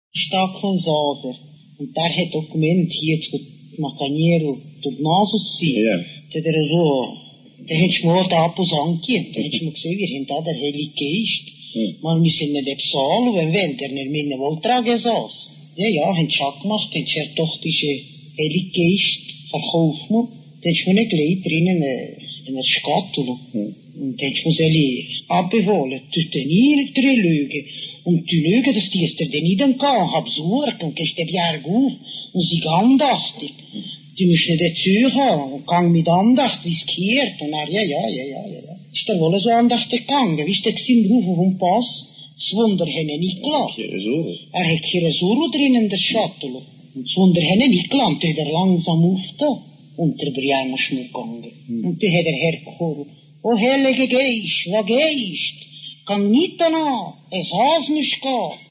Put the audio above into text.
Stadt von Saser. Und der hat auch gemeint, hier zu Macaniero, zu Nasus sein. Ja. Der hat schon mal da Apus angegeben. Da hat schon mal gesehen, wir haben da der Heilige Geist. Man müssen nicht bezahlen, wenn der nicht mit einem Wohltragen saß. Ja, haben sie schon gemacht, haben sie doch diese Heilige Geist verkauft. Dann ist man nicht gleich drinnen in einer Schatulle. Und dann ist man sie abbeholen, tut den ihr drin lügen. Und die Lüge, dass die es dir dann nicht angehen, hab Sorge und gehst den Berg auf und sie andachtig. Die müssen nicht dazu haben und gang mit Andacht, wie es gehört. Und er, ja. Ist da wohl so andachtig gegangen, wie ist der gewesen, Ruf auf dem Pass? Das Wunder hat er nicht gelassen. Er hat keine Suru drin in der Schatulle. Und das Wunder hat er nicht gelassen, da hat er langsam aufgetan. Und der Brian ist mir gegangen. Und da hat er hergekommen. O Heilige Geist, wo gehst? Gang nicht danach, es has nicht gehen.